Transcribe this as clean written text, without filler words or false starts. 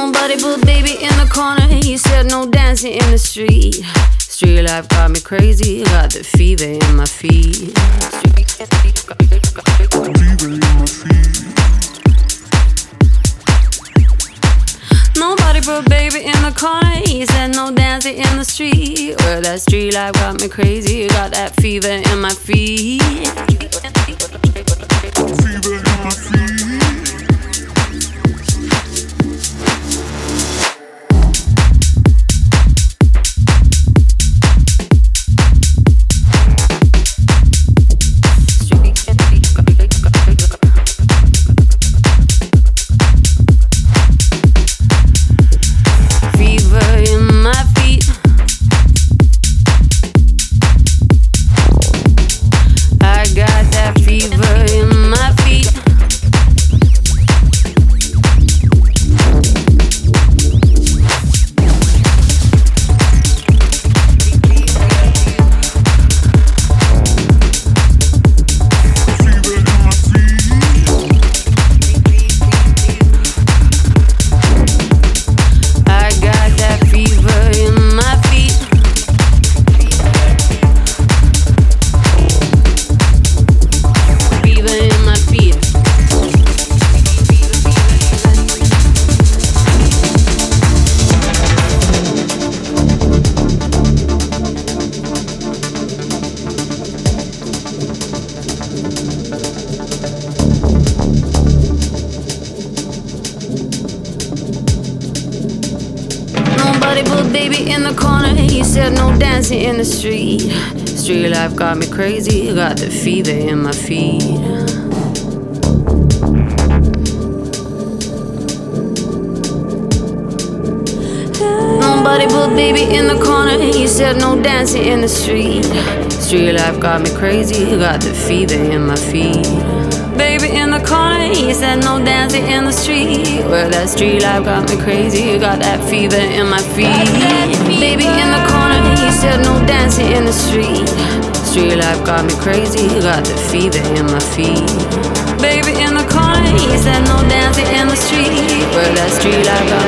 Nobody but baby in the corner. He said no dancing in the street. Street life got me crazy. Got the fever in my feet. Nobody but baby in the corner. He said no dancing in the street. Well, that street life got me crazy. Got that fever in my feet. Fever in my feet. In the street, street life got me crazy. Got the fever in my feet. Nobody but baby in the corner. He said no dancing in the street. Street life got me crazy. Got the fever in my feet. Baby in the corner. He said no dancing in the street. Well, that street life got me crazy. Got that fever in my feet. Baby in the corner. He said no dancing in the street. Street life got me crazy. Got the fever in my feet. Baby in the corner. He said no dancing in the street. Well, that street life got